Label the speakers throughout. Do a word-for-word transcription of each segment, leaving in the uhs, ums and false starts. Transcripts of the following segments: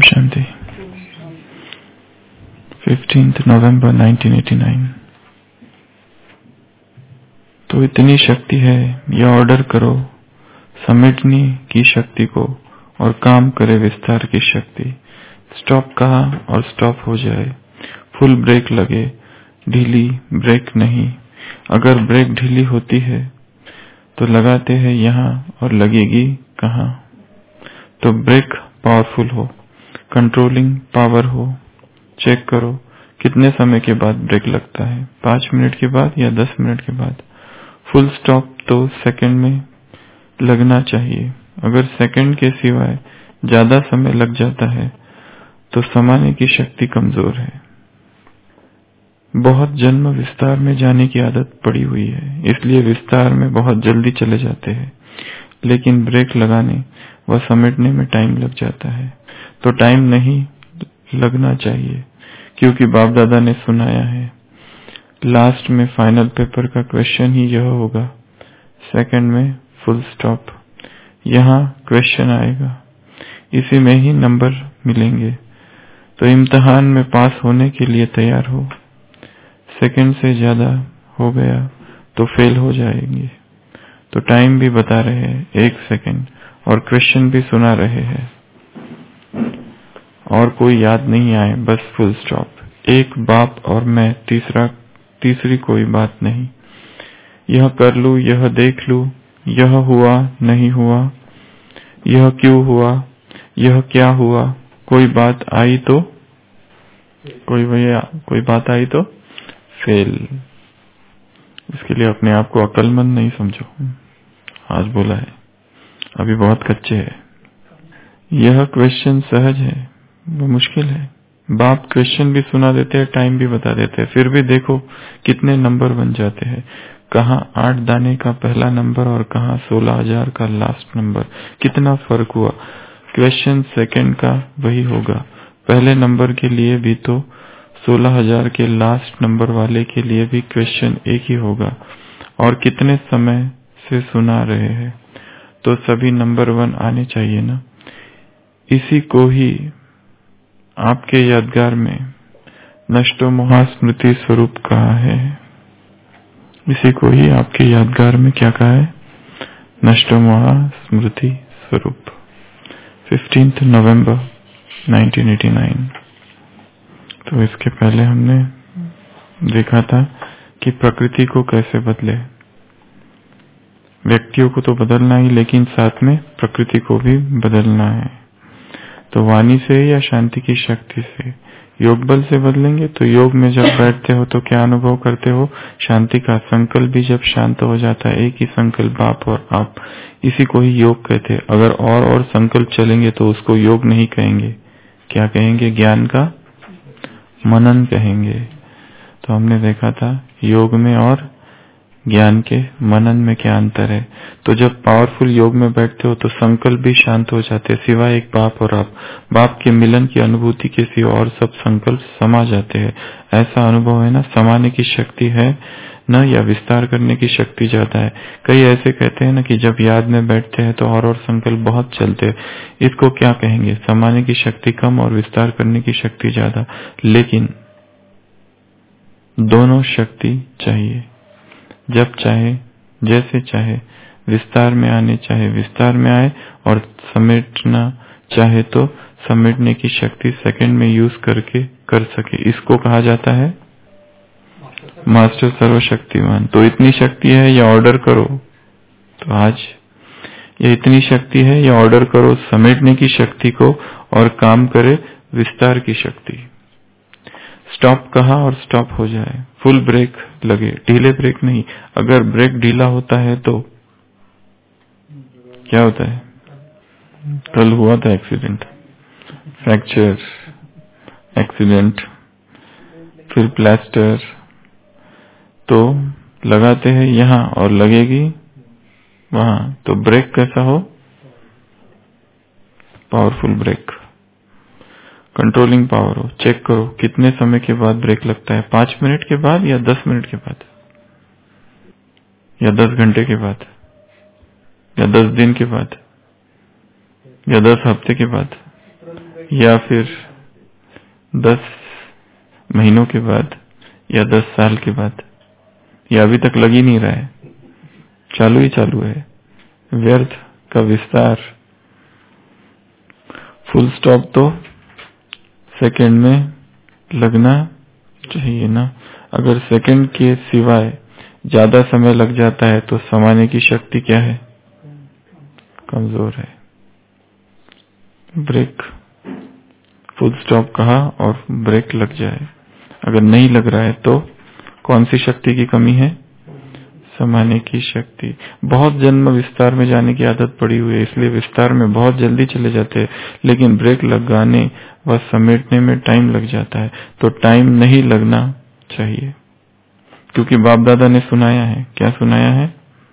Speaker 1: शांति। Fifteenth November nineteen eighty nine. तो इतनी शक्ति है, यह ऑर्डर करो समेटने की शक्ति को और काम करे विस्तार की शक्ति। स्टॉप कहा और स्टॉप हो जाए। फुल ब्रेक लगे, ढीली ब्रेक नहीं। अगर ब्रेक ढीली होती है तो लगाते हैं यहाँ और लगेगी कहाँ। तो ब्रेक पावरफुल हो, कंट्रोलिंग पावर हो। चेक करो कितने समय के बाद ब्रेक लगता है, पांच मिनट के बाद या दस मिनट के बाद। फुल स्टॉप तो सेकंड में लगना चाहिए। अगर सेकंड के सिवाय ज्यादा समय लग जाता है तो समाने की शक्ति कमजोर है। बहुत जन्म विस्तार में जाने की आदत पड़ी हुई है, इसलिए विस्तार में बहुत जल्दी चले जाते हैं, लेकिन ब्रेक लगाने व समेटने में टाइम लग जाता है। तो टाइम नहीं लगना चाहिए, क्योंकि बाप दादा ने सुनाया है लास्ट में फाइनल पेपर का क्वेश्चन ही यह होगा। सेकंड में फुल स्टॉप, यहाँ क्वेश्चन आएगा, इसी में ही नंबर मिलेंगे। तो इम्तिहान में पास होने के लिए तैयार हो। सेकंड से ज्यादा हो गया तो फेल हो जाएंगे। तो टाइम भी बता रहे हैं एक सेकंड, और क्वेश्चन भी सुना रहे हैं, और कोई याद नहीं आए, बस फुल स्टॉप। एक बाप और मैं, तीसरा तीसरी कोई बात नहीं। यह कर लूं, यह देख लूं, यह हुआ नहीं हुआ, यह क्यों हुआ, यह क्या हुआ। कोई बात आई तो कोई भैया कोई बात आई तो फेल। इसके लिए अपने आप को अक्लमंद नहीं समझो। आज बोला है, अभी बहुत कच्चे है। यह क्वेश्चन सहज है, वो मुश्किल है। बाप क्वेश्चन भी सुना देते हैं, टाइम भी बता देते हैं, फिर भी देखो कितने नंबर बन जाते हैं। कहाँ आठ दाने का पहला नंबर और कहाँ सोलह हजार का लास्ट नंबर, कितना फर्क हुआ। क्वेश्चन सेकंड का वही होगा, पहले नंबर के लिए भी तो सोलह हजार के लास्ट नंबर वाले के लिए भी क्वेश्चन एक ही होगा, और कितने समय से सुना रहे हैं। तो सभी नंबर वन आने चाहिए ना। इसी को ही आपके यादगार में नष्टो महास्मृति स्वरूप कहा है। इसी को ही आपके यादगार में क्या कहा है, नष्टो महास्मृति स्वरूप। Fifteenth November nineteen eighty nine. तो इसके पहले हमने देखा था कि प्रकृति को कैसे बदले। व्यक्तियों को तो बदलना ही, लेकिन साथ में प्रकृति को भी बदलना है। तो वाणी से या शांति की शक्ति से, योग बल से बदलेंगे। तो योग में जब बैठते हो तो क्या अनुभव करते हो, शांति का। संकल्प भी जब शांत हो जाता है, एक ही संकल्प बाप और आप, इसी को ही योग कहते हैं। अगर और और संकल्प चलेंगे तो उसको योग नहीं कहेंगे, क्या कहेंगे, ज्ञान का मनन कहेंगे। तो हमने देखा था योग में और ज्ञान के मनन में क्या अंतर है। तो जब पावरफुल योग में बैठते हो तो संकल्प भी शांत हो जाते हैं, सिवाय एक बाप और आप। बाप के मिलन की अनुभूति के सिवा और सब संकल्प समा जाते हैं। ऐसा अनुभव है ना, समाने की शक्ति है न, या विस्तार करने की शक्ति ज्यादा है। कई ऐसे कहते हैं ना कि जब याद में बैठते हैं तो और और संकल्प बहुत चलते हैं। इसको क्या कहेंगे, समाने की शक्ति कम और विस्तार करने की शक्ति ज्यादा। लेकिन दोनों शक्ति चाहिए, जब चाहे जैसे चाहे विस्तार में आने चाहे विस्तार में आए, और समेटना चाहे तो समेटने की शक्ति सेकंड में यूज करके कर सके। इसको कहा जाता है मास्टर सर्वशक्तिमान। तो इतनी शक्ति है या ऑर्डर करो। तो आज ये इतनी शक्ति है या ऑर्डर करो समेटने की शक्ति को और काम करे विस्तार की शक्ति। स्टॉप कहा और स्टॉप हो जाए। फुल ब्रेक लगे, ढीले ब्रेक नहीं। अगर ब्रेक ढीला होता है तो क्या होता है, कल हुआ था एक्सीडेंट, फ्रैक्चर, एक्सीडेंट, फिर प्लास्टर। तो लगाते हैं यहाँ और लगेगी वहां। तो ब्रेक कैसा हो, पावरफुल ब्रेक, कंट्रोलिंग पावर हो। चेक करो कितने समय के बाद ब्रेक लगता है, पांच मिनट के बाद या दस मिनट के बाद, या दस घंटे के बाद, या दस दिन के बाद, या दस हफ्ते के बाद, या फिर दस महीनों के बाद, या दस साल के बाद, या अभी तक लग ही नहीं रहा है, चालू ही चालू है, व्यर्थ का विस्तार। फुल स्टॉप तो सेकंड में लगना चाहिए ना। अगर सेकंड के सिवाय ज्यादा समय लग जाता है तो समाने की शक्ति क्या है? कमजोर है। ब्रेक, फुल स्टॉप कहा और ब्रेक लग जाए। अगर नहीं लग रहा है तो कौन सी शक्ति की कमी है? समाने की शक्ति। बहुत जन्म विस्तार में जाने की आदत पड़ी हुई है, इसलिए विस्तार में बहुत जल्दी चले जाते हैं, लेकिन ब्रेक लगाने व समेटने में टाइम लग जाता है। तो टाइम नहीं लगना चाहिए, क्योंकि बाप दादा ने सुनाया है। क्या सुनाया है?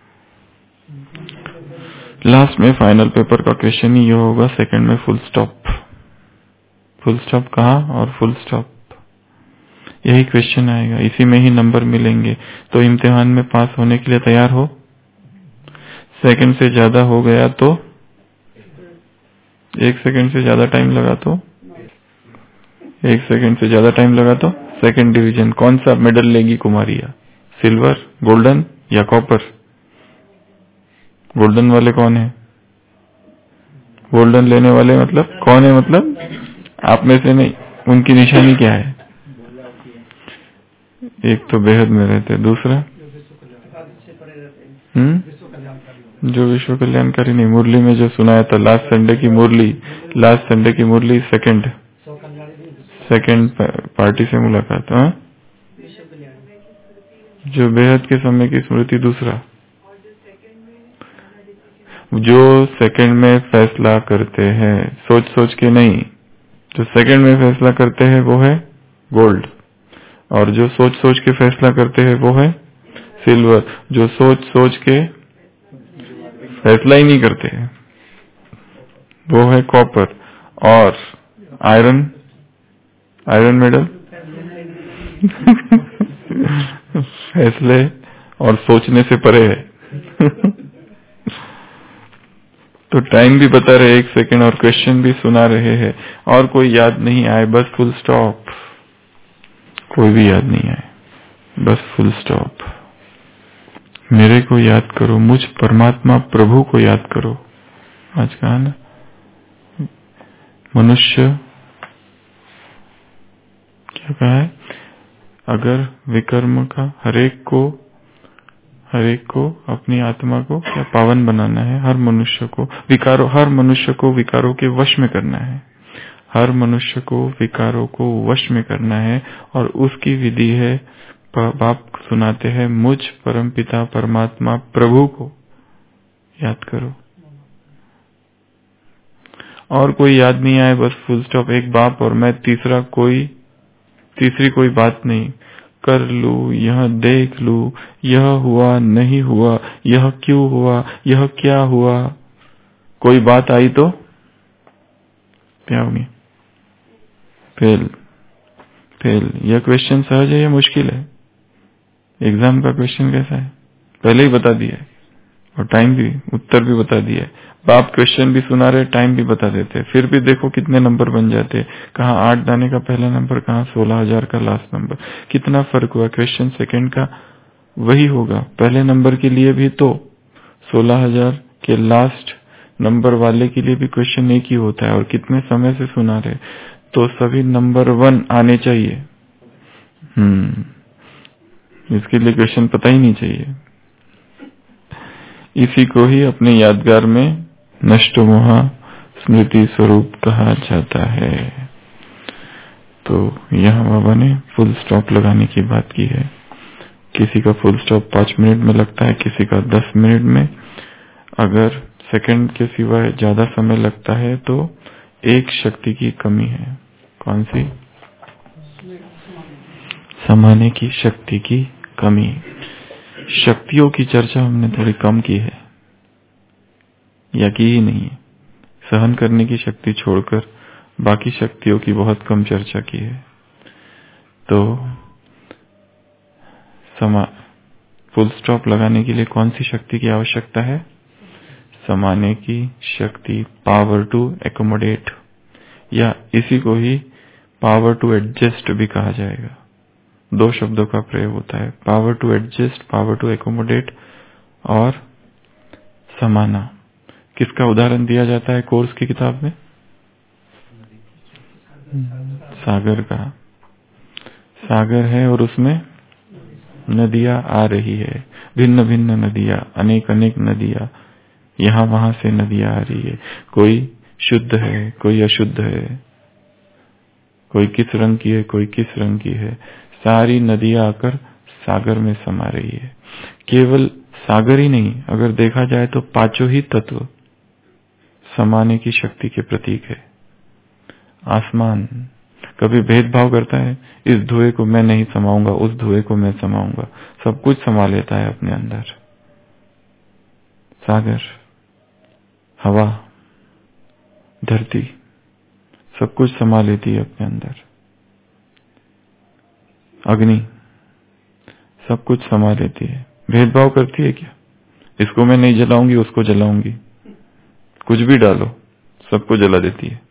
Speaker 1: लास्ट में फाइनल पेपर का क्वेश्चन ही ये होगा, सेकंड में फुल स्टॉप। फुल स्टॉप कहा और फुल स्टॉप, यही क्वेश्चन आएगा, इसी में ही नंबर मिलेंगे। तो इम्तिहान में पास होने के लिए तैयार हो। सेकंड से ज्यादा हो गया तो, एक सेकंड से ज्यादा टाइम लगा तो, एक सेकंड से ज्यादा टाइम लगा तो सेकंड डिवीजन। कौन सा मेडल लेगी कुमारिया? सिल्वर, गोल्डन या कॉपर? गोल्डन वाले कौन है? गोल्डन लेने वाले मतलब कौन है? मतलब आप में से नहीं, उनकी निशानी क्या है? एक तो बेहद में रहते, दूसरा हम्म जो विश्व कल्याणकारी नहीं, मुरली में जो सुनाया था लास्ट संडे की मुरली, लास्ट संडे की मुरली सेकंड सेकंड पार्टी से मुलाकात। हाँ, जो बेहद के समय की स्मृति, दूसरा जो सेकंड में फैसला करते हैं, सोच सोच के नहीं, जो सेकंड में फैसला करते हैं वो है गोल्ड, और जो सोच सोच के फैसला करते हैं वो है सिल्वर। जो सोच सोच के फैसला ही नहीं करते हैं वो है कॉपर। और आयरन, आयरन मेडल फैसले और सोचने से परे है। तो टाइम भी बता रहे एक सेकंड, और क्वेश्चन भी सुना रहे हैं, और कोई याद नहीं आए, बस फुल स्टॉप। कोई भी याद नहीं आए, बस फुल स्टॉप। मेरे को याद करो, मुझ परमात्मा प्रभु को याद करो। आज कहा ना, मनुष्य क्या कहा है? अगर विकर्म का हरेक को हरेक को अपनी आत्मा को क्या पावन बनाना है, हर मनुष्य को विकारों हर मनुष्य को विकारों के वश में करना है, हर मनुष्य को विकारों को वश में करना है। और उसकी विधि है, बाप सुनाते हैं, मुझ परमपिता परमात्मा प्रभु को याद करो। और कोई याद नहीं आए, बस फुल स्टॉप। एक बाप और मैं, तीसरा कोई तीसरी कोई बात नहीं। कर लू, यह देख लू, यह हुआ नहीं हुआ, यह क्यों हुआ, यह क्या हुआ। कोई बात आई तो क्या होगी? Fail, fail. यह क्वेश्चन सहज है या मुश्किल है? एग्जाम का क्वेश्चन कैसा है? पहले ही बता दिया है, और टाइम भी, उत्तर भी बता दिया है। बाप क्वेश्चन भी सुना रहे, टाइम भी बता देते, फिर भी देखो कितने नंबर बन जाते। कहाँ आठ दाने का पहला नंबर, कहाँ सोलह हजार का लास्ट नंबर। कितना फर्क हुआ? क्वेश्चन सेकंड का वही होगा, पहले नंबर के लिए भी तो सोलह हजार के लास्ट नंबर वाले के लिए भी क्वेश्चन एक ही होता है। और कितने समय से सुना रहे, तो सभी नंबर वन आने चाहिए। हम्म इसके लिए क्वेश्चन पता ही नहीं चाहिए। इसी को ही अपने यादगार में नष्ट मोह स्मृति स्वरूप कहा जाता है। तो यहाँ बाबा ने फुल स्टॉप लगाने की बात की है। किसी का फुल स्टॉप पांच मिनट में लगता है, किसी का दस मिनट में। अगर सेकंड के सिवाय ज्यादा समय लगता है तो एक शक्ति की कमी है। कौन सी? समाने की शक्ति की कमी। शक्तियों की चर्चा हमने थोड़ी कम की है, या की ही नहीं है। सहन करने की शक्ति छोड़कर बाकी शक्तियों की बहुत कम चर्चा की है। तो समा फुल स्टॉप लगाने के लिए कौन सी शक्ति की आवश्यकता है? समाने की शक्ति, पावर टू एकोमोडेट। या इसी को ही पावर टू एडजस्ट भी कहा जाएगा। दो शब्दों का प्रयोग होता है, power to adjust, power to accommodate और समाना। किसका उदाहरण दिया जाता है कोर्स की किताब में? सागर का। सागर है और उसमें नदियां आ रही है, भिन्न भिन्न नदियां, अनेक अनेक नदियां, यहां वहां से नदियां आ रही है। कोई शुद्ध है, कोई अशुद्ध है, कोई किस रंग की है, कोई किस रंग की है। सारी नदियां आकर सागर में समा रही है। केवल सागर ही नहीं, अगर देखा जाए तो पांचों ही तत्व समाने की शक्ति के प्रतीक है। आसमान कभी भेदभाव करता है, इस धुएं को मैं नहीं समाऊंगा, उस धुएं को मैं समाऊंगा, सब कुछ समा लेता है अपने अंदर। सागर, हवा, धरती सब कुछ समा लेती है अपने अंदर। अग्नि सब कुछ समा लेती है। भेदभाव करती है क्या? इसको मैं नहीं जलाऊंगी, उसको जलाऊंगी, कुछ भी डालो सबको जला देती है।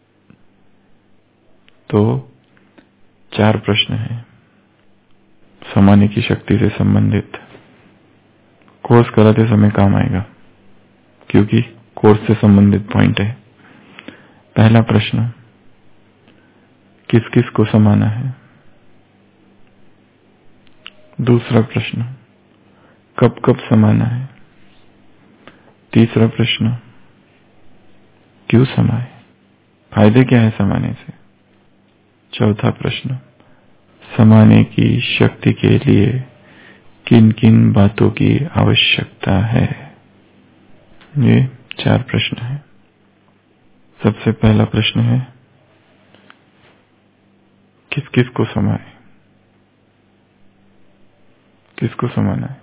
Speaker 1: तो चार प्रश्न हैं समाने की शक्ति से संबंधित, कोर्स कराते समय काम आएगा क्योंकि कोर्स से संबंधित पॉइंट है। पहला प्रश्न, किस किस को समाना है? दूसरा प्रश्न, कब कब समाना है? तीसरा प्रश्न, क्यों समाए, फायदे क्या है समाने से? चौथा प्रश्न, समाने की शक्ति के लिए किन किन बातों की आवश्यकता है? ये चार प्रश्न हैं। सबसे पहला प्रश्न है, किस किस को समाए? किसको समाना है?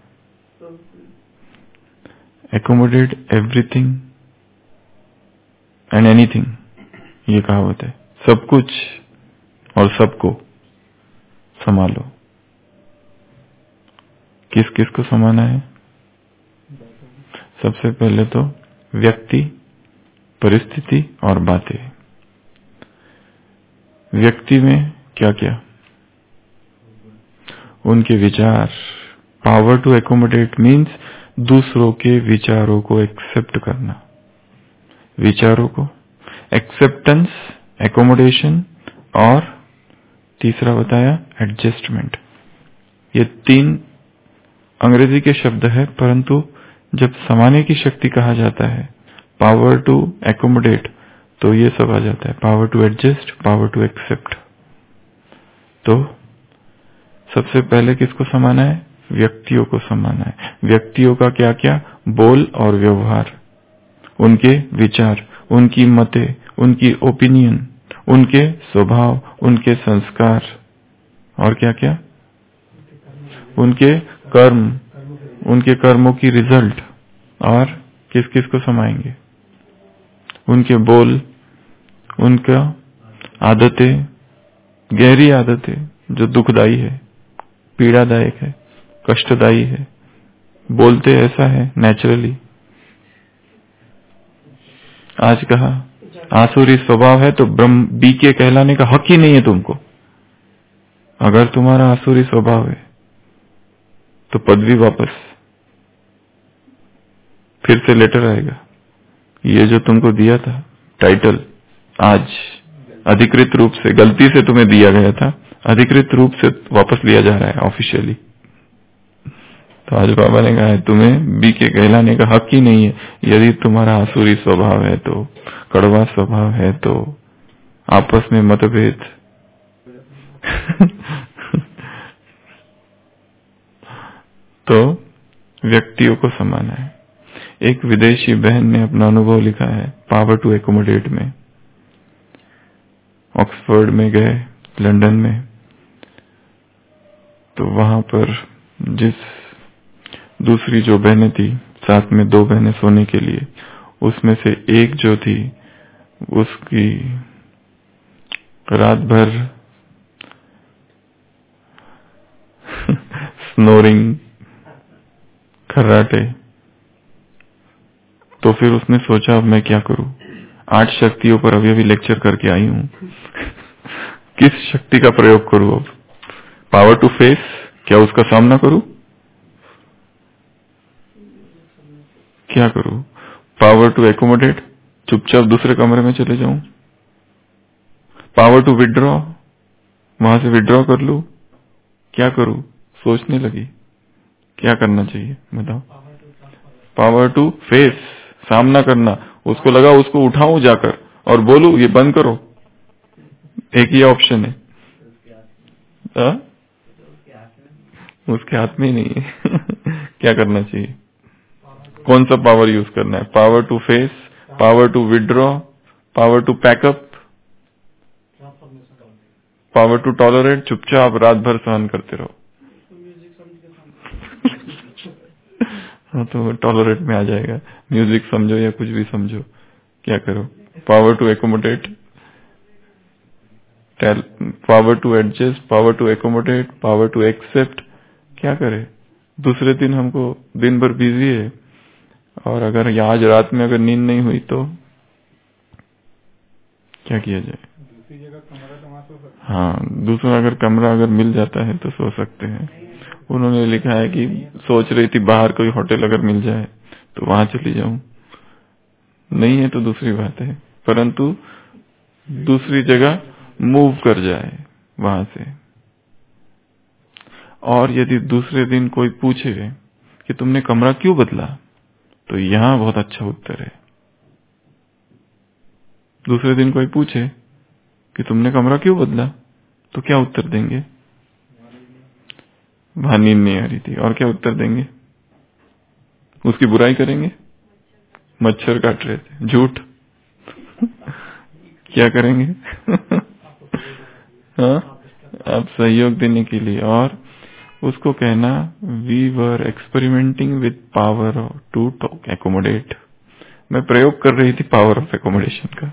Speaker 1: एकोमोडेट एवरीथिंग एंड एनीथिंग, ये कहावत है। सब कुछ और सबको संभालो। किस किस को समाना है? सबसे पहले तो व्यक्ति, परिस्थिति और बातें। व्यक्ति में क्या क्या? उनके विचार। पावर टू एकोमोडेट मीन्स दूसरों के विचारों को एक्सेप्ट करना। विचारों को एक्सेप्टेंस, एकोमोडेशन और तीसरा बताया एडजस्टमेंट। ये तीन अंग्रेजी के शब्द है, परंतु जब समाने की शक्ति कहा जाता है, पावर टू एकोमोडेट, तो ये सब आ जाता है, power to adjust, power to accept. तो सबसे पहले किसको समाना है? व्यक्तियों को समाना है। व्यक्तियों का क्या क्या? बोल और व्यवहार, उनके विचार, उनकी मतें, उनकी ओपिनियन, उनके स्वभाव, उनके संस्कार और क्या क्या? उनके कर्म, उनके कर्मों की रिजल्ट। और किस किस को समाएंगे? उनके बोल, उनका आदतें, गहरी आदतें जो दुखदाई है, पीड़ादायक है, कष्टदायी है, बोलते ऐसा है नेचुरली। आज कहा आसुरी स्वभाव है तो ब्रह्म बीके कहलाने का हक ही नहीं है तुमको। अगर तुम्हारा आसुरी स्वभाव है तो पदवी वापस, फिर से लेटर आएगा। ये जो तुमको दिया था टाइटल, आज अधिकृत रूप से, गलती से तुम्हें दिया गया था, अधिकृत रूप से वापस लिया जा रहा है ऑफिशियली। तो आज बाबा ने कहा है तुम्हें बीके कहलाने का हक ही नहीं है यदि तुम्हारा आसुरी स्वभाव है, तो कड़वा स्वभाव है, तो आपस में मतभेद। तो व्यक्तियों को समाना है। एक विदेशी बहन ने अपना अनुभव लिखा है पावर टू एकोमोडेट में। ऑक्सफोर्ड में गए, लंदन में, तो वहां पर जिस दूसरी जो बहनें थी, साथ में दो बहनें सोने के लिए, उसमें से एक जो थी उसकी रात भर स्नोरिंग, खर्राटे। तो फिर उसने सोचा अब मैं क्या करूं, आठ शक्तियों पर अभी अभी लेक्चर करके आई हूँ। किस शक्ति का प्रयोग करूं अब? पावर टू फेस, क्या उसका सामना करूं? क्या करूं? पावर टू एकोमोडेट, चुपचाप दूसरे कमरे में चले जाऊं? पावर टू विड्रॉ, वहां से विड्रॉ कर लूं? क्या करूं? सोचने लगी क्या करना चाहिए बताओ। पावर टू फेस, सामना करना। उसको लगा उसको उठाऊं जाकर और बोलूं ये बंद करो, एक ही ऑप्शन है। आ? उसके हाथ में ही नहीं है। क्या करना चाहिए? कौन सा पावर यूज करना है? Power to face, power to withdraw, power to pack up, power to tolerate, चुपचाप रात भर सहन करते रहो। हाँ तो टॉलरेट में आ जाएगा। म्यूजिक समझो या कुछ भी समझो, क्या करो? Power to accommodate, power to adjust, power to accommodate, power to accept. क्या करे? दूसरे दिन हमको दिन भर बिजी है, और अगर आज रात में अगर नींद नहीं हुई तो क्या किया जाए? दूसरी जगह कमरा तो वहां सो सकते हैं। हाँ, दूसरा अगर कमरा अगर मिल जाता है तो सो सकते हैं। उन्होंने लिखा है कि सोच रही थी बाहर कोई होटल अगर मिल जाए तो वहां चली जाऊं। नहीं है तो दूसरी बात है, परंतु दूसरी जगह मूव कर जाए वहां से। और यदि दूसरे दिन कोई पूछे कि तुमने कमरा क्यों बदला, तो यहां बहुत अच्छा उत्तर है। दूसरे दिन कोई पूछे कि तुमने कमरा क्यों बदला, तो क्या उत्तर देंगे? वहां नींद नहीं आ रही थी। और क्या उत्तर देंगे? उसकी बुराई करेंगे, मच्छर काट रहे थे, झूठ। क्या करेंगे? हाँ, आप सहयोग देने के लिए। और उसको कहना we were experimenting with power to accommodate. मैं प्रयोग कर रही थी पावर ऑफ एकोमोडेशन का।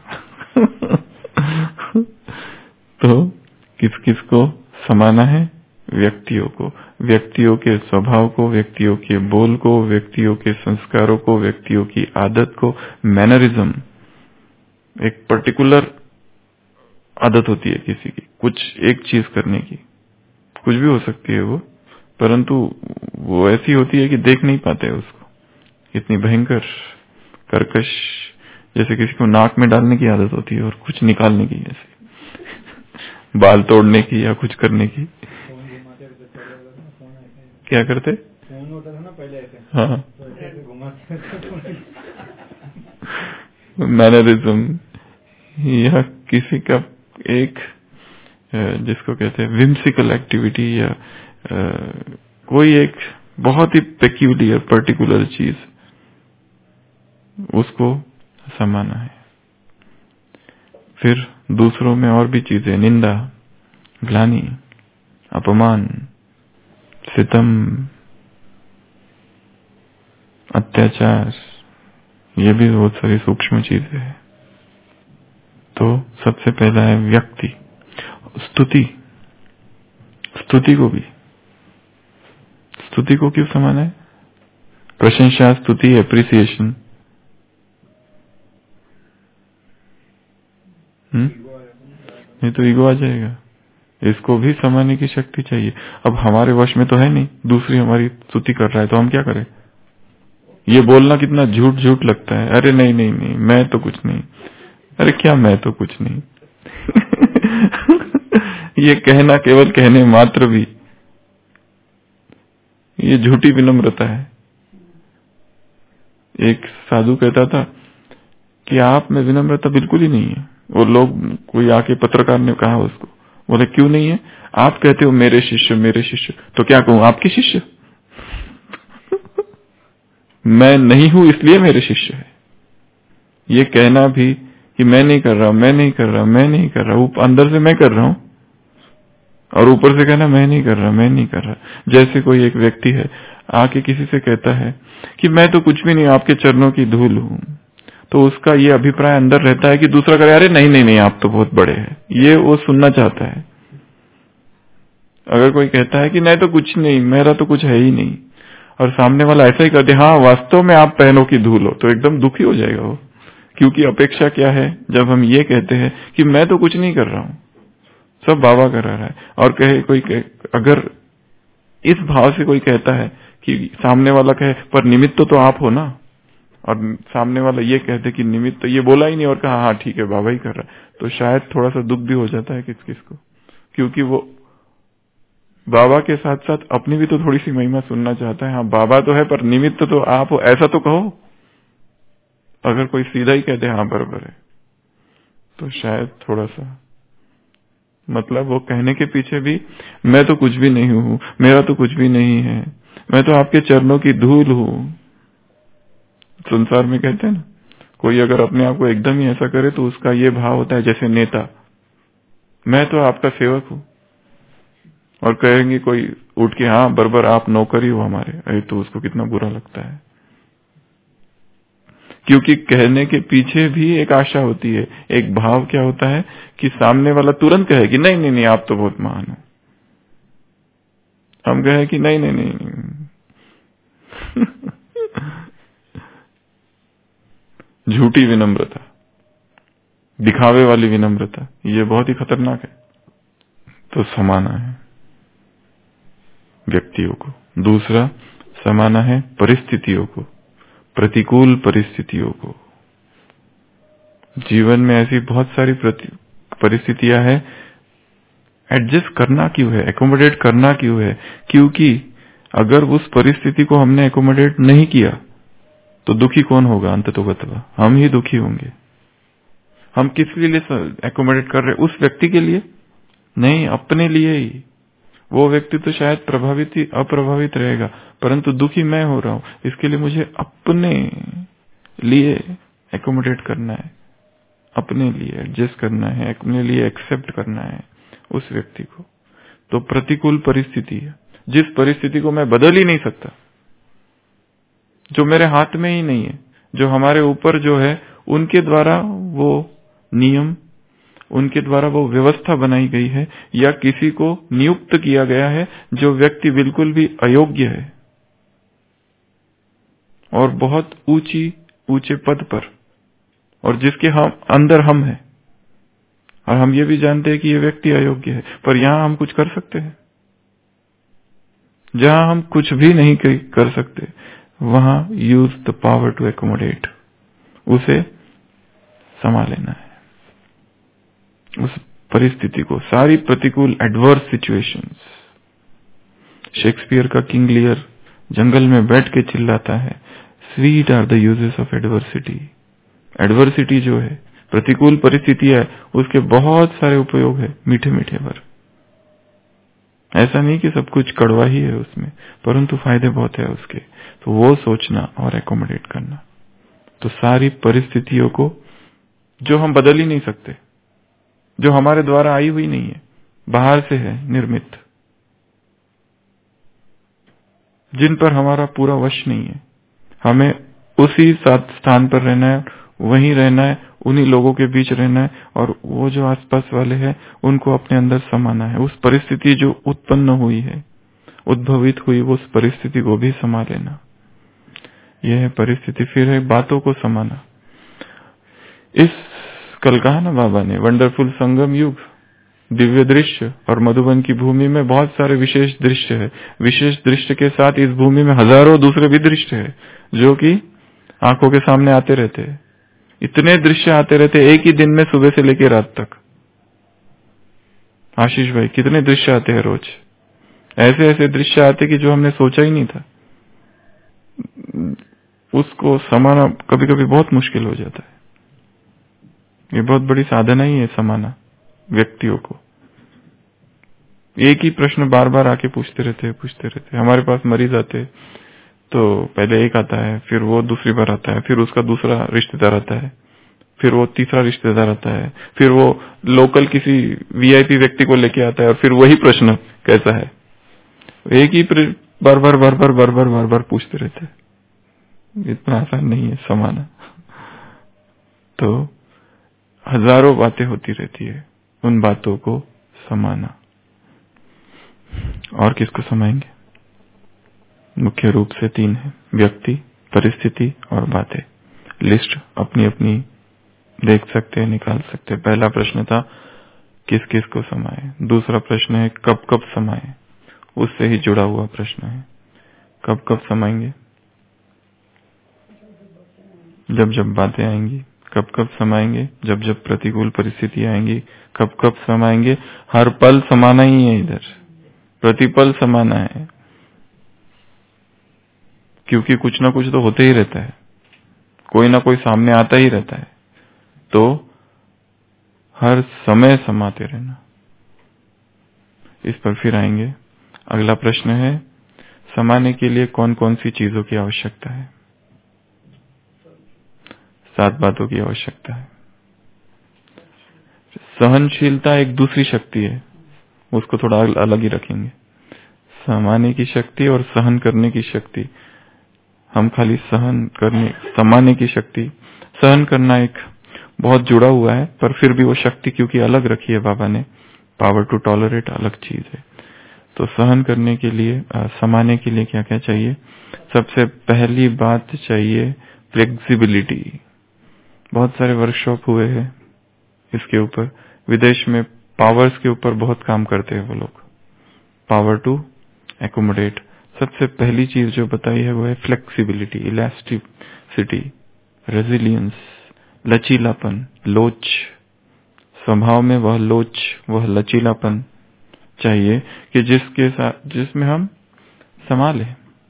Speaker 1: तो किस किस को समाना है? व्यक्तियों को, व्यक्तियों के स्वभाव को, व्यक्तियों के बोल को, व्यक्तियों के संस्कारों को, व्यक्तियों की आदत को। मैनरिज्म एक पर्टिकुलर आदत होती है किसी की, कुछ एक चीज करने की, कुछ भी हो सकती है वो, परंतु वो ऐसी होती है कि देख नहीं पाते उसको, इतनी भयंकर कर्कश, जैसे किसी को नाक में डालने की आदत होती है और कुछ निकालने की, ऐसे बाल तोड़ने की या कुछ करने की। क्या करते? फोन होता था ना पहले ऐसे। हाँ, मैनरिज्म या किसी का एक जिसको कहते हैं विम्सिकल एक्टिविटी, या आ, कोई एक बहुत ही पेक्यूलियर पर्टिकुलर चीज, उसको समाना है। फिर दूसरों में और भी चीजें, निंदा, ग्लानि, अपमान, सितम, अत्याचार, ये भी बहुत सारी सूक्ष्म चीजें हैं। तो सबसे पहला है व्यक्ति। स्तुति, स्तुति को भी, स्तुति को क्यों समाना है? प्रशंसा, स्तुति, एप्रिसिएशन। हम्म नहीं तो ईगो आ जाएगा। इसको भी समाने की शक्ति चाहिए। अब हमारे वश में तो है नहीं, दूसरी हमारी स्तुति कर रहा है तो हम क्या करें? ये बोलना कितना झूठ झूठ लगता है। अरे नहीं नहीं नहीं, मैं तो कुछ नहीं। अरे क्या मैं तो कुछ नहीं? ये कहना केवल कहने मात्र भी, ये झूठी विनम्रता है। एक साधु कहता था कि आप में विनम्रता बिल्कुल ही नहीं है। वो लोग, कोई आके पत्रकार ने कहा उसको, बोले क्यों नहीं है? आप कहते हो मेरे शिष्य मेरे शिष्य, तो क्या कहूं आपके शिष्य? मैं नहीं हूं इसलिए मेरे शिष्य है। ये कहना भी कि मैं नहीं कर रहा मैं नहीं कर रहा मैं नहीं कर रहा, अंदर से मैं कर रहा हूं, और ऊपर से कहना मैं नहीं कर रहा मैं नहीं कर रहा। जैसे कोई एक व्यक्ति है आके किसी से कहता है कि मैं तो कुछ भी नहीं, आपके चरणों की धूल हूं, तो उसका ये अभिप्राय अंदर रहता है कि दूसरा करे अरे नहीं नहीं नहीं आप तो बहुत बड़े हैं, ये वो सुनना चाहता है। अगर कोई कहता है कि नहीं तो कुछ नहीं, मेरा तो कुछ है ही नहीं, और सामने वाला ऐसा ही कर दे, हाँ वास्तव में आप पैरों की धूल हो, तो एकदम दुखी हो जाएगा वो क्योंकि अपेक्षा क्या है, जब हम ये कहते हैं कि मैं तो कुछ नहीं कर रहा हूं, सब बाबा कर रहा है, और कहे कोई कहे, अगर इस भाव से कोई कहता है कि सामने वाला कहे पर निमित्त तो, तो आप हो ना, और सामने वाला ये कहते कि निमित्त तो ये बोला ही नहीं और कहा हाँ ठीक है बाबा ही कर रहा है, तो शायद थोड़ा सा दुख भी हो जाता है किस किस को, क्योंकि वो बाबा के साथ साथ अपनी भी तो थोड़ी सी महिमा सुनना चाहता है। हाँ बाबा तो है पर निमित्त तो आप हो, ऐसा तो कहो। अगर कोई सीधा ही कहते हाँ बराबर है, तो शायद थोड़ा सा मतलब वो कहने के पीछे भी मैं तो कुछ भी नहीं हूं, मेरा तो कुछ भी नहीं है, मैं तो आपके चरणों की धूल हूं। संसार में कहते हैं ना, कोई अगर अपने आप को एकदम ही ऐसा करे तो उसका ये भाव होता है जैसे नेता, मैं तो आपका सेवक हूं, और कहेंगे कोई उठ के हाँ बराबर आप नौकर ही हो हमारे, अरे तो उसको कितना बुरा लगता है, क्योंकि कहने के पीछे भी एक आशा होती है, एक भाव क्या होता है कि सामने वाला तुरंत कहे कि नहीं नहीं नहीं आप तो बहुत महान हो, हम कहे कि नहीं नहीं नहीं, नहीं। झूठी विनम्रता, दिखावे वाली विनम्रता, ये बहुत ही खतरनाक है। तो समाना है व्यक्तियों को, दूसरा समाना है परिस्थितियों को, प्रतिकूल परिस्थितियों को। जीवन में ऐसी बहुत सारी परिस्थितियां हैं, एडजस्ट करना क्यों है, एकोमोडेट करना क्यों है, क्योंकि अगर उस परिस्थिति को हमने एकोमोडेट नहीं किया तो दुखी कौन होगा, अंततोगत्वा हम ही दुखी होंगे। हम किस लिए एकोमोडेट कर रहे, उस व्यक्ति के लिए नहीं, अपने लिए ही। वो व्यक्ति तो शायद प्रभावित ही अप्रभावित रहेगा, परंतु दुखी मैं हो रहा हूं, इसके लिए मुझे अपने लिए एकोमोडेट करना है, अपने लिए एडजस्ट करना है, अपने लिए एक्सेप्ट करना है उस व्यक्ति को। तो प्रतिकूल परिस्थिति है, जिस परिस्थिति को मैं बदल ही नहीं सकता, जो मेरे हाथ में ही नहीं है, जो हमारे ऊपर जो है उनके द्वारा वो नियम, उनके द्वारा वो व्यवस्था बनाई गई है, या किसी को नियुक्त किया गया है जो व्यक्ति बिल्कुल भी अयोग्य है और बहुत ऊंची ऊंचे पद पर, और जिसके हम अंदर हम हैं, और हम ये भी जानते हैं कि ये व्यक्ति अयोग्य है, पर यहां हम कुछ कर सकते हैं। जहां हम कुछ भी नहीं कर सकते वहां use the power to accommodate, उसे संभाल लेना है उस परिस्थिति को, सारी प्रतिकूल एडवर्स सिचुएशंस। शेक्सपियर का किंग लियर जंगल में बैठ के चिल्लाता है, sweet are the uses of adversity. Adversity जो है, प्रतिकूल परिस्थिति है, उसके बहुत सारे उपयोग है, मीठे मीठे पर। ऐसा नहीं कि सब कुछ कड़वा ही है उसमें, परंतु फायदे बहुत है उसके। तो वो सोचना और एकोमोडेट करना। तो सारी परिस्थितियों को जो हम बदल ही नहीं सकते, जो हमारे द्वारा आई हुई नहीं है, बाहर से है निर्मित, जिन पर हमारा पूरा वश नहीं है, हमें उसी साथ स्थान पर रहना है, वहीं रहना है, उन्हीं लोगों के बीच रहना है, और वो जो आसपास वाले हैं उनको अपने अंदर समाना है। उस परिस्थिति जो उत्पन्न हुई है, उद्भवित हुई, वो उस परिस्थिति को भी समा लेना, यह है परिस्थिति। फिर है बातों को समाना। इस कल कहा ना बाबा ने, वंडरफुल संगम युग, दिव्य दृश्य, और मधुबन की भूमि में बहुत सारे विशेष दृश्य है। विशेष दृश्य के साथ इस भूमि में हजारों दूसरे भी दृश्य है जो कि आंखों के सामने आते रहते हैं। इतने दृश्य आते रहते हैं एक ही दिन में, सुबह से लेकर रात तक। आशीष भाई, कितने दृश्य आते हैं रोज, ऐसे ऐसे दृश्य आते कि जो हमने सोचा ही नहीं था। उसको समाना कभी कभी बहुत मुश्किल हो जाता है। ये बहुत बड़ी साधना ही है, समाना व्यक्तियों को। एक ही प्रश्न बार बार आके पूछते रहते हैं पूछते रहते हैं हमारे पास मरीज आते, तो पहले एक आता है, फिर वो दूसरी बार आता है, फिर उसका दूसरा रिश्तेदार आता है, फिर वो तीसरा रिश्तेदार आता है, फिर वो लोकल किसी वीआईपी व्यक्ति को लेके आता है, और फिर वही प्रश्न कैसा है, एक ही बार बार बार बार बार बार बार बार पूछते रहते हैं। इतना आसान नहीं है समाना। तो हजारों बातें होती रहती है, उन बातों को समाना। और किसको समाएंगे? मुख्य रूप से तीन है, व्यक्ति, परिस्थिति और बातें। लिस्ट अपनी अपनी देख सकते हैं, निकाल सकते हैं। पहला प्रश्न था किस किस को समाए, दूसरा प्रश्न है कब कब समाए, उससे ही जुड़ा हुआ प्रश्न है कब कब समाएंगे, जब जब बातें आएंगी। कब कब समाएंगे, जब जब प्रतिकूल परिस्थिति आएंगी। कब कब समाएंगे, हर पल समाना ही है, इधर प्रतिपल समाना है, क्योंकि कुछ ना कुछ तो होते ही रहता है, कोई ना कोई सामने आता ही रहता है, तो हर समय समाते रहना। इस पर फिर आएंगे। अगला प्रश्न है समाने के लिए कौन कौन सी चीजों की आवश्यकता है। सात बातों की आवश्यकता है। सहनशीलता एक दूसरी शक्ति है, उसको थोड़ा अलग ही रखेंगे। समाने की शक्ति और सहन करने की शक्ति, हम खाली सहन करने, समाने की शक्ति, सहन करना एक बहुत जुड़ा हुआ है, पर फिर भी वो शक्ति क्योंकि अलग रखी है बाबा ने, पावर टू टॉलरेट अलग चीज है। तो सहन करने के लिए, समाने के लिए क्या क्या चाहिए। सबसे पहली बात चाहिए फ्लेक्सिबिलिटी। बहुत सारे वर्कशॉप हुए हैं इसके ऊपर, विदेश में पावर्स के ऊपर बहुत काम करते हैं वो लोग, पावर टू एकोमोडेट। सबसे पहली चीज जो बताई है वो है फ्लेक्सिबिलिटी, इलास्टिसिटी, रेजिलियंस, लचीलापन, लोच। स्वभाव में वह लोच, वह लचीलापन चाहिए कि जिसके साथ, जिसमें हम संभाले,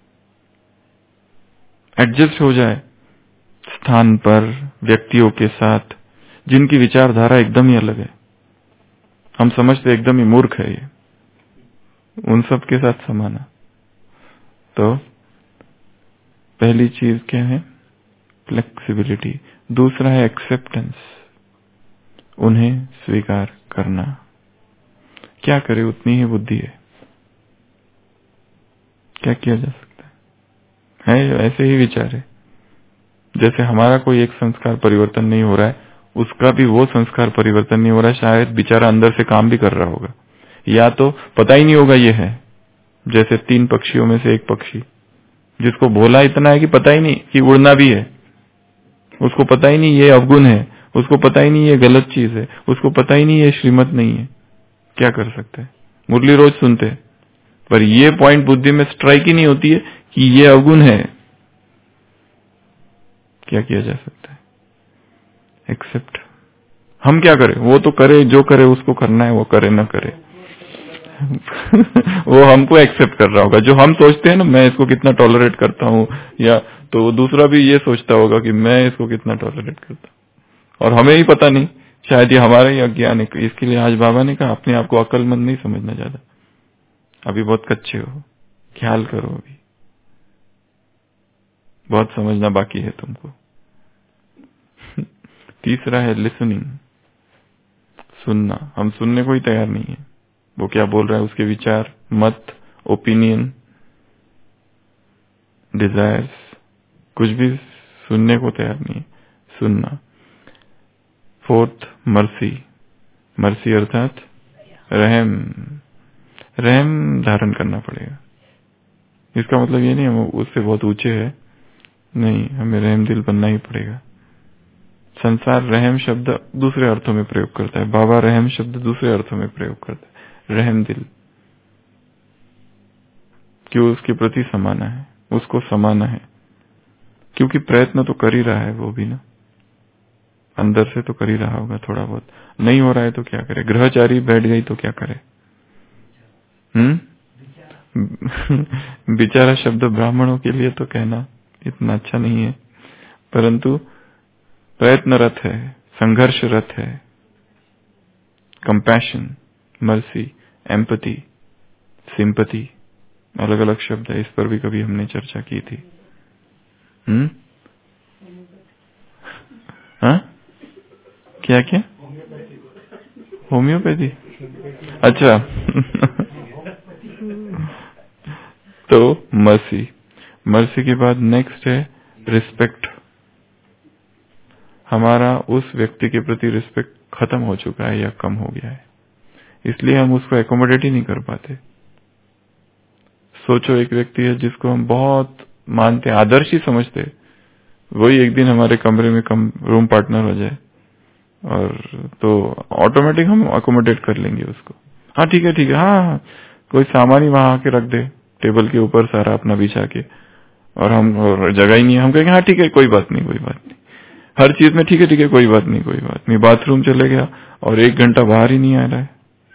Speaker 1: एडजस्ट हो जाए स्थान पर, व्यक्तियों के साथ जिनकी विचारधारा एकदम ही अलग है, हम समझते एकदम ही मूर्ख है ये, उन सब के साथ समाना। तो पहली चीज क्या है, फ्लेक्सिबिलिटी। दूसरा है एक्सेप्टेंस, उन्हें स्वीकार करना। क्या करे, उतनी ही बुद्धि है, क्या किया जा सकता है, है ऐसे ही विचार है। जैसे हमारा कोई एक संस्कार परिवर्तन नहीं हो रहा है, उसका भी वो संस्कार परिवर्तन नहीं हो रहा है, शायद बेचारा अंदर से काम भी कर रहा होगा, या तो पता ही नहीं होगा ये है। जैसे तीन पक्षियों में से एक पक्षी जिसको भोला इतना है कि पता ही नहीं कि उड़ना भी है, उसको पता ही नहीं ये अवगुण है, उसको पता ही नहीं ये गलत चीज है, उसको पता ही नहीं ये श्रीमत नहीं है। क्या कर सकते हैं, मुरली रोज सुनते हैं, पर ये पॉइंट बुद्धि में स्ट्राइक ही नहीं होती है कि ये अवगुण है। क्या किया जा सकता है, एक्सेप्ट। हम क्या करें, वो तो करे, जो करे उसको करना है, वो करे ना करे वो हमको एक्सेप्ट कर रहा होगा। जो हम सोचते हैं ना, मैं इसको कितना टॉलरेट करता हूँ, या तो दूसरा भी ये सोचता होगा कि मैं इसको कितना टॉलरेट करता हूँ, और हमें ही पता नहीं, शायद ये हमारा ही अज्ञान है। इसके लिए आज बाबा ने कहा अपने आप को अक्लमंद नहीं समझना ज्यादा, अभी बहुत कच्चे हो, ख्याल करो, अभी बहुत समझना बाकी है तुमको। तीसरा है लिसनिंग, सुनना। हम सुनने को ही तैयार नहीं है, वो क्या बोल रहा है, उसके विचार, मत, ओपिनियन, डिजायर्स, कुछ भी सुनने को तैयार नहीं है, सुनना। Fourth, mercy. मर्सी अर्थात रहम, रहम धारण करना पड़ेगा। इसका मतलब ये नहीं हम उससे बहुत ऊंचे है, नहीं, हमें रहम दिल बनना ही पड़ेगा। संसार रहम शब्द दूसरे अर्थों में प्रयोग करता है, बाबा रहम शब्द दूसरे अर्थों में प्रयोग करता है। रहम दिल, क्यों उसके प्रति समाना है, उसको समाना है, क्योंकि प्रयत्न तो कर ही रहा है वो भी ना, अंदर से तो कर ही रहा होगा थोड़ा बहुत। नहीं हो रहा है तो क्या करे, ग्रहचारी बैठ गई तो क्या करे। हम्म बेचारा शब्द ब्राह्मणों के लिए तो कहना इतना अच्छा नहीं है, परंतु प्रयत्नरत है, संघर्षरत है। कंपैशन, मर्सी, एम्पैथी, सिंपैथी, अलग अलग शब्द है, इस पर भी कभी हमने चर्चा की थी। हम्म हाँ क्या क्या, होम्योपैथी, अच्छा तो मर्सी, मर्सी के बाद नेक्स्ट है रिस्पेक्ट। हमारा उस व्यक्ति के प्रति रिस्पेक्ट खत्म हो चुका है या कम हो गया है, इसलिए हम उसको एकोमोडेट ही नहीं कर पाते। सोचो एक व्यक्ति है जिसको हम बहुत मानते हैं, आदर्श ही समझते, वही एक दिन हमारे कमरे में कम रूम पार्टनर हो जाए, और तो ऑटोमेटिक हम अकोमोडेट कर लेंगे उसको। हाँ ठीक है ठीक है, हाँ हाँ, कोई सामान ही वहां आके रख दे टेबल के ऊपर सारा अपना बिछा के, और हम और जगह ही नहीं है, हम कहेंगे हाँ ठीक है कोई बात नहीं कोई बात नहीं, हर चीज में ठीक है ठीक है कोई बात नहीं कोई बात नहीं। बाथरूम चले गया और एक घंटा बाहर ही नहीं आ रहा है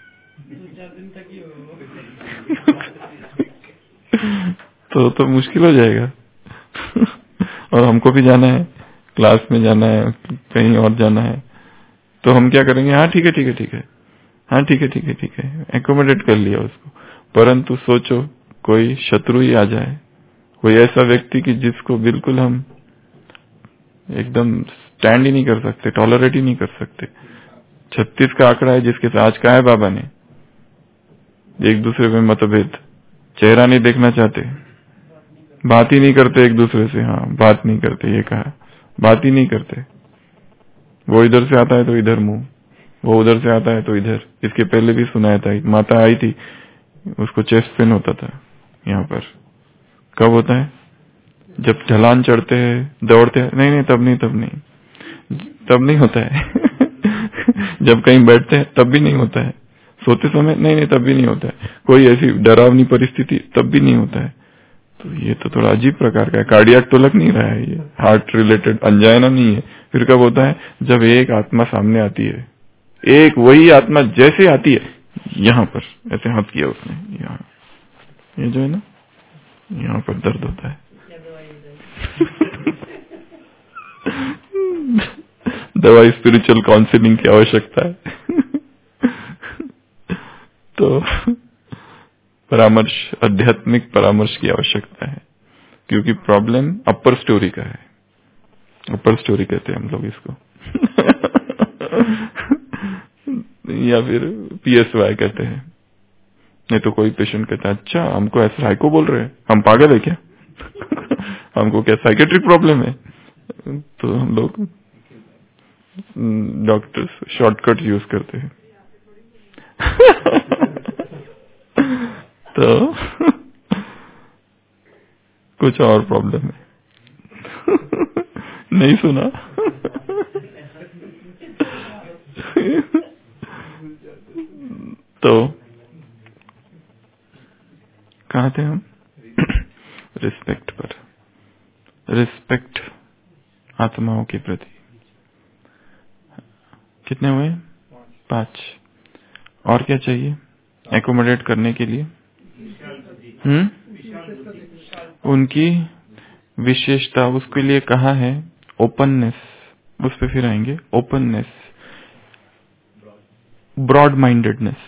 Speaker 1: तो तो मुश्किल हो जाएगा और हमको भी जाना है, क्लास में जाना है, कहीं और जाना है, तो हम क्या करेंगे, हाँ ठीक है ठीक है ठीक है, हाँ ठीक है ठीक है ठीक है, एकोमोडेट कर लिया उसको। परंतु सोचो कोई शत्रु ही आ जाए, कोई ऐसा व्यक्ति कि जिसको बिल्कुल हम एकदम स्टैंड ही नहीं कर सकते, टॉलरेट ही नहीं कर सकते। छत्तीस का आंकड़ा है जिसके साथ आज का है बाबा ने, एक दूसरे में मतभेद, चेहरा नहीं देखना चाहते, बात ही नहीं करते एक दूसरे से, हाँ बात नहीं करते, ये कहा बात ही नहीं करते। वो इधर से आता है तो इधर मुंह, वो उधर से आता है तो इधर। इसके पहले भी सुनाया था, एक माता आई थी, उसको चेस्ट पेन होता था यहाँ पर। कब होता है? जब ढलान चढ़ते हैं, दौड़ते हैं, नहीं नहीं तब नहीं तब नहीं तब नहीं होता है जब कहीं बैठते हैं तब भी नहीं होता है, सोते समय नहीं नहीं तब भी नहीं होता है, कोई ऐसी डरावनी परिस्थिति तब भी नहीं होता है। तो ये तो थोड़ा अजीब प्रकार का है, कार्डियक तो लग नहीं रहा है, ये हार्ट रिलेटेड अंजाइना नहीं है। फिर कब होता है? जब एक आत्मा सामने आती है, एक वही आत्मा जैसे आती है, यहाँ पर ऐसे हाथ किया उसने, यहाँ ये जो है ना, यहाँ पर दर्द होता है दवाई स्पिरिचुअल काउंसलिंग की आवश्यकता है तो परामर्श, आध्यात्मिक परामर्श की आवश्यकता है, क्योंकि प्रॉब्लम अपर स्टोरी का है। अपर स्टोरी कहते हैं हम लोग इसको या फिर पीएसवाई कहते हैं। नहीं तो कोई पेशेंट कहता है अच्छा हमको ऐसा साइको बोल रहे हैं, हम पागल है क्या हमको क्या साइकेट्रिक प्रॉब्लम है? तो हम लोग डॉक्टर्स शॉर्टकट यूज करते हैं तो कुछ और प्रॉब्लम है नहीं सुना तो कहाँ थे हम? रिस्पेक्ट पर, रिस्पेक्ट आत्माओं के प्रति। कितने हुए? पांच। और क्या चाहिए एकोमोडेट करने के लिए? हम्म उनकी विशेषता, उसके लिए कहा है ओपननेस, उस पे फिर आएंगे। Openness, broad mindedness.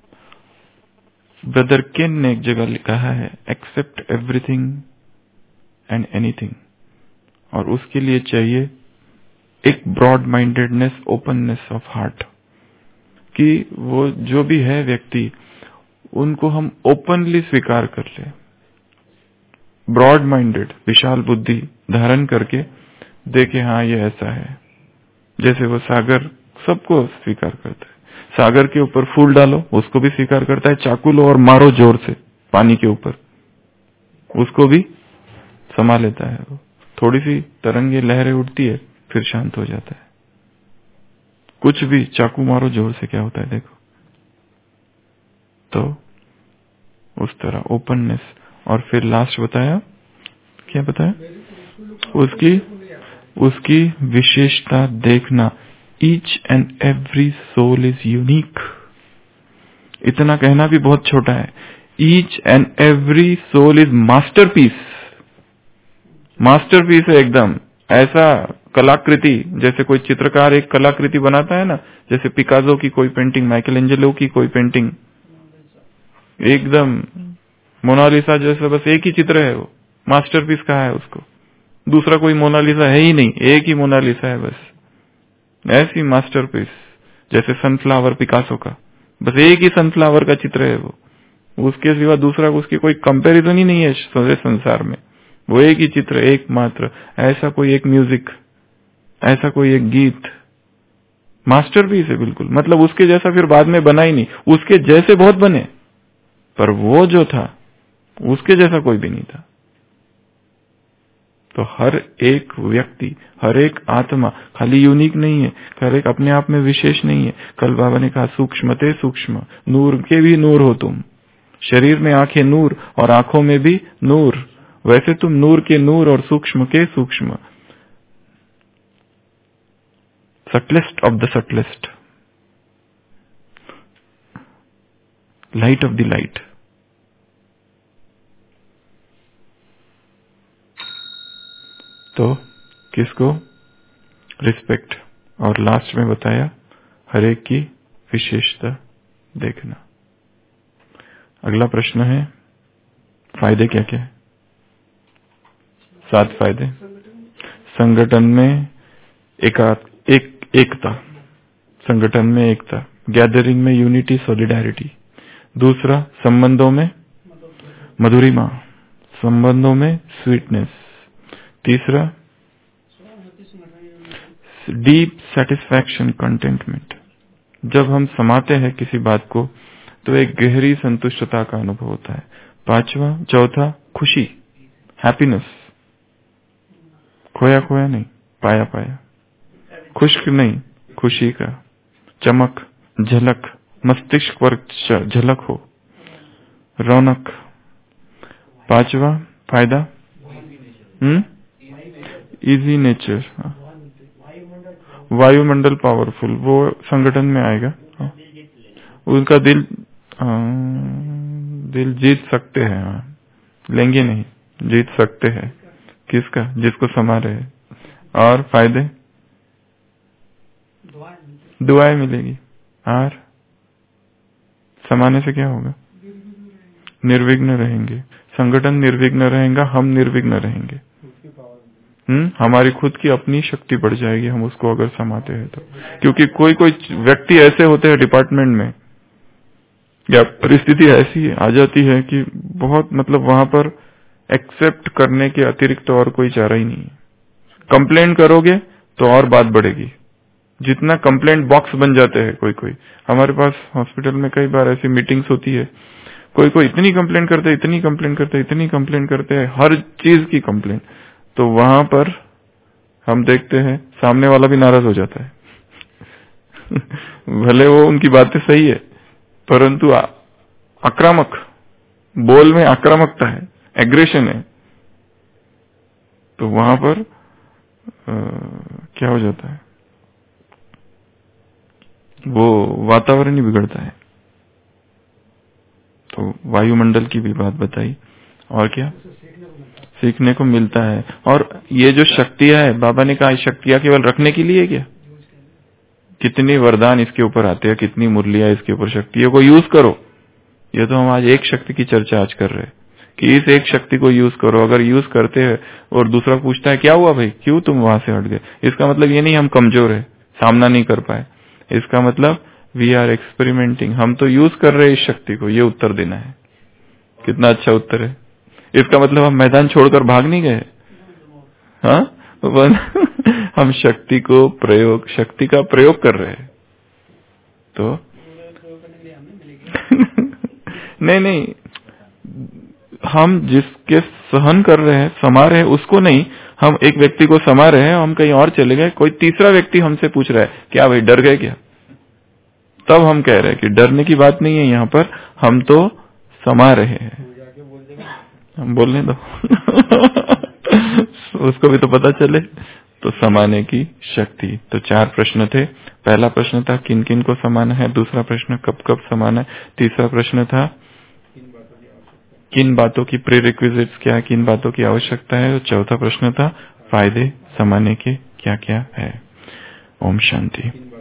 Speaker 1: Brother Ken ने एक जगह लिखा है एक्सेप्ट एवरीथिंग एंड एनीथिंग, और उसके लिए चाहिए एक broad mindedness, openness of heart, कि वो जो भी है व्यक्ति उनको हम ओपनली स्वीकार कर ले। ब्रॉड माइंडेड, विशाल बुद्धि धारण करके देखे हाँ ये ऐसा है। जैसे वो सागर सबको स्वीकार करता है, सागर के ऊपर फूल डालो उसको भी स्वीकार करता है, चाकू लो और मारो जोर से पानी के ऊपर उसको भी समा लेता है। वो थोड़ी सी तरंगे लहरें उठती है फिर शांत हो जाता है। कुछ भी चाकू मारो जोर से, क्या होता है देखो। तो उस तरह ओपननेस। और फिर लास्ट बताया, क्या बताया? उसकी उसकी विशेषता देखना। Each and every soul is unique. इतना कहना भी बहुत छोटा है। Each and every soul is masterpiece. Masterpiece है एकदम, ऐसा कलाकृति, जैसे कोई चित्रकार एक कलाकृति बनाता है ना, जैसे पिकासो की कोई पेंटिंग, माइकल एंजेलो की कोई पेंटिंग, एकदम मोनालिसा जैसा, बस एक ही चित्र है वो, मास्टरपीस कहा है उसको। दूसरा कोई मोनालिसा है ही नहीं, एक ही मोनालिसा है बस। ऐसी मास्टरपीस, जैसे सनफ्लावर पिकासो का, बस एक ही सनफ्लावर का चित्र है वो, उसके सिवा दूसरा उसकी कोई कंपैरिजन ही नहीं है सारे संसार में। वो एक ही चित्र, एक मात्र। ऐसा कोई एक म्यूजिक, ऐसा कोई एक गीत, मास्टरपीस है बिल्कुल। मतलब उसके जैसा फिर बाद में बना ही नहीं। उसके जैसे बहुत बने, पर वो जो था उसके जैसा कोई भी नहीं था। तो हर एक व्यक्ति, हर एक आत्मा खाली यूनिक नहीं है, हर एक अपने आप में विशेष नहीं है। कल बाबा ने कहा सूक्ष्मते सूक्ष्म, नूर के भी नूर हो तुम। शरीर में आंखें नूर और आंखों में भी नूर, वैसे तुम नूर के नूर और सूक्ष्म के सूक्ष्म, subtlest of the subtlest, light of the light. तो किसको रिस्पेक्ट, और लास्ट में बताया हर एक की विशेषता देखना। अगला प्रश्न है फायदे क्या क्या है? सात फायदे। संगठन में एका एक एकता, संगठन में एकता, गैदरिंग में यूनिटी सॉलिडारिटी। दूसरा, संबंधों में मधुरिमा, संबंधों में स्वीटनेस। तीसरा, डीप सेटिस्फैक्शन कंटेंटमेंट, जब हम समाते हैं किसी बात को तो एक गहरी संतुष्टता का अनुभव होता है। पांचवा, चौथा, खुशी, हैप्पीनेस, खोया खोया नहीं, पाया पाया, खुश्क नहीं, खुशी का, चमक, झलक, मस्तिष्क पर झलक हो, रौनक। पांचवा फायदा, हम्म इजी नेचर, वायुमंडल पावरफुल, वो संगठन में आएगा। हाँ। उनका दिल, हाँ, दिल जीत सकते हैं, हाँ। लेंगे नहीं, जीत सकते हैं। किसका? जिसको समा रहे। और फायदे, दुआएं मिलेगी। और समाने से क्या होगा? निर्विघ्न रहेंगे, संगठन निर्विघ्न रहेगा, हम निर्विघ्न रहेंगे। हम्म हमारी खुद की अपनी शक्ति बढ़ जाएगी हम उसको अगर समाते हैं तो। क्योंकि कोई कोई व्यक्ति ऐसे होते हैं डिपार्टमेंट में, या परिस्थिति ऐसी आ जाती है कि बहुत मतलब वहां पर एक्सेप्ट करने के अतिरिक्त तो और कोई चारा ही नहीं है। कंप्लेंट करोगे तो और बात बढ़ेगी, जितना कंप्लेंट बॉक्स बन जाते हैं। कोई कोई हमारे पास हॉस्पिटल में कई बार ऐसी मीटिंग्स होती है, कोई कोई इतनी कंप्लेंट करते हैं, इतनी कंप्लेंट करते हैं, इतनी कंप्लेंट करते हैं, हर चीज की कंप्लेंट। तो वहां पर हम देखते हैं सामने वाला भी नाराज हो जाता है। भले वो उनकी बातें सही है, परंतु आक्रामक, बोल में आक्रामकता है, एग्रेशन है, तो वहां पर आ, क्या हो जाता है, वो वातावरण ही बिगड़ता है। तो वायुमंडल की भी बात बताई। और क्या सीखने को मिलता है। और ये जो शक्तियां है, बाबा ने कहा शक्तियां केवल रखने के लिए क्या? कितनी वरदान इसके ऊपर आते हैं, कितनी मुरलियां इसके ऊपर, शक्तियों को यूज करो। ये तो हम आज एक शक्ति की चर्चा आज कर रहे हैं कि इस एक शक्ति को यूज करो। अगर यूज करते हैं और दूसरा पूछता है क्या हुआ भाई, क्यों तुम वहां से हट गए, इसका मतलब ये नहीं हम कमजोर है, सामना नहीं कर पाए। इसका मतलब वी आर एक्सपेरिमेंटिंग, हम तो यूज कर रहे हैं इस शक्ति को, ये उत्तर देना है। कितना अच्छा उत्तर है। इसका मतलब हम मैदान छोड़कर भाग नहीं गए। हाँ हम शक्ति को प्रयोग, शक्ति का प्रयोग कर रहे हैं। तो नहीं नहीं, हम जिसके सहन कर रहे हैं, समा रहे हैं, उसको नहीं। हम एक व्यक्ति को समा रहे हैं, हम कहीं और चले गए, कोई तीसरा व्यक्ति हमसे पूछ रहा है क्या भाई डर गए क्या, तब हम कह रहे हैं कि डरने की बात नहीं है यहाँ पर, हम तो समा रहे हैं। हम बोलने दो उसको भी तो पता चले। तो समाने की शक्ति। तो चार प्रश्न थे। पहला प्रश्न था किन किन को समाना है, दूसरा प्रश्न कब कब समाना है, तीसरा प्रश्न था किन बातों की प्रीरिक्विजिट्स क्या, किन बातों की आवश्यकता है, और चौथा प्रश्न था फायदे समाने के क्या क्या है। ओम शांति।